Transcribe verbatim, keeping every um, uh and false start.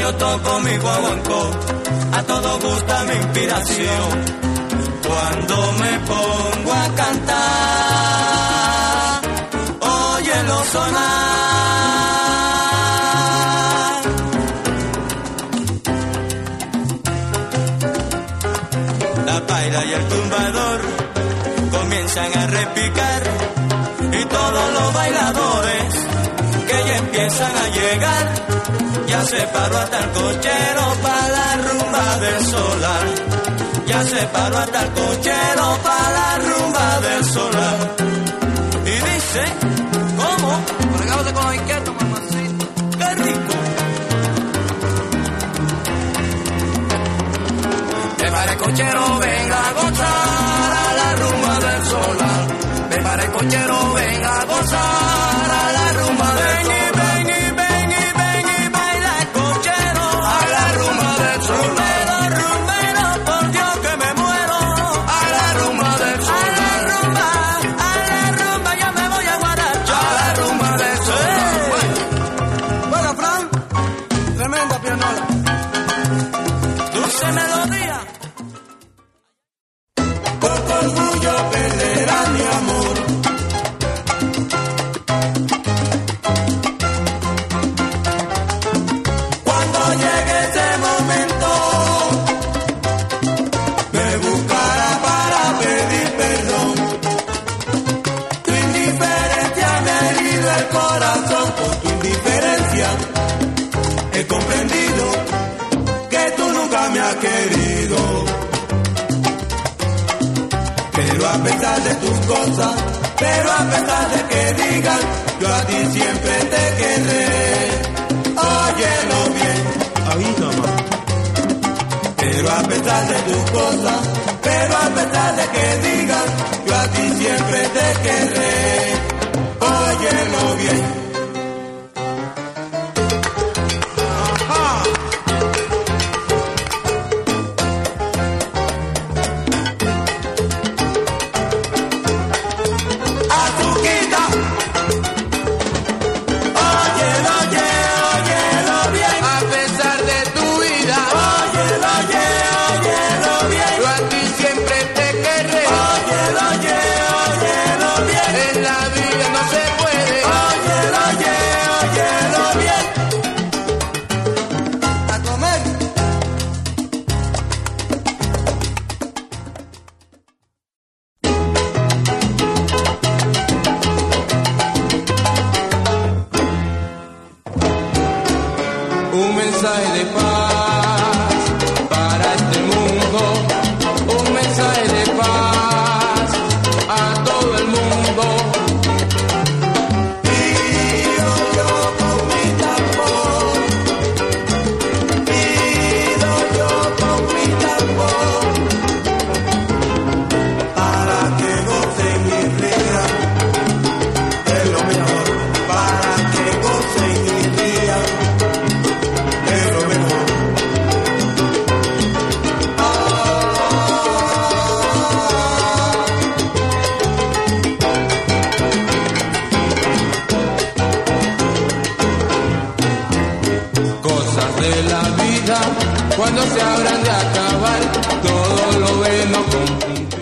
yo toco mi guaguancó, a todo gusta mi inspiración. Cuando me pongo a cantar, óyelo sonar. La paira y el tumbador comienzan a repicar y todos los bailadores que ya empiezan a llegar, ya se paró hasta el cochero para la rumba del solar. Ya se paró hasta el cochero para la rumba del solar. Y dice, ¿cómo? Regábate con los inquietos, mamacita. ¡Qué rico! Prepara el cochero, venga a gozar a la rumba del solar. Prepara el cochero, venga a gozar a la rumba del solar. Ven y ven y ven y ven y baila el cochero a la rumba del solar. Melodía. Poco orgullo perderá mi amor. Cuando llegue ese momento, me buscará para pedir perdón. Tu indiferencia me ha herido el corazón. Por tu indiferencia he comprendido que tú nunca me has querido. Pero a pesar de tus cosas, pero a pesar de que digan, yo a ti siempre te querré. Óyelo bien, ahí nomás. Pero a pesar de tus cosas, pero a pesar de que digan, yo a ti siempre te querré. Óyelo bien. Un mensaje de paz para este mundo, un mensaje de paz a todo el mundo. Pido yo con mi tambor, pido yo con mi tambor, para que goce mi vida, es lo mejor, para que goce mi vida. De la vida, cuando se habrán de acabar, todo lo bueno con